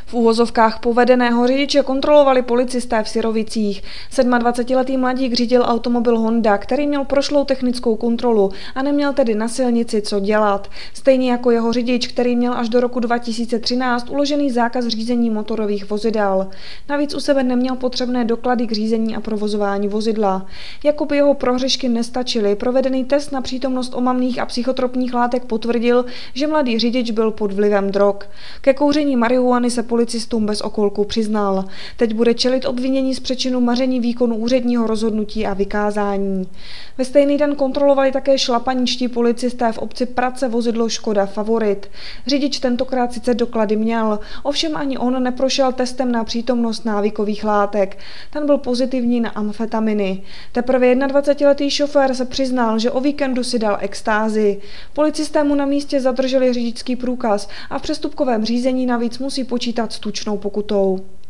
V úvozovkách povedeného řidiče kontrolovali policisté v Syrovicích. 27letý mladík řídil automobil Honda, který měl prošlou technickou kontrolu a neměl tedy na silnici co dělat. Stejně jako jeho řidič, který měl až do roku 2013 uložený zákaz řízení motorových vozidel. Navíc u sebe neměl potřebné doklady k řízení a provozování vozidla. Jako by jeho prohřešky nestačily, provedený test na přítomnost omamných a psychotropních látek potvrdil, že mladý řidič byl pod vlivem drog. Ke kouření marihuany se policistům bez okolku přiznal. Teď bude čelit obvinění z přečinu maření výkonu úředního rozhodnutí a vykázání. Ve stejný den kontrolovali také šlapaničtí policisté v obci Prace vozidlo Škoda Favorit. Řidič tentokrát sice doklady měl, ovšem ani on neprošel testem na přítomnost návykových látek. Ten byl pozitivní na amfetaminy. Teprve 21letý šofér se přiznal, že o víkendu si dal extázi. Policisté mu na místě zadrželi řidičský průkaz a v přestupkovém řízení navíc musí počítat s tučnou pokutou.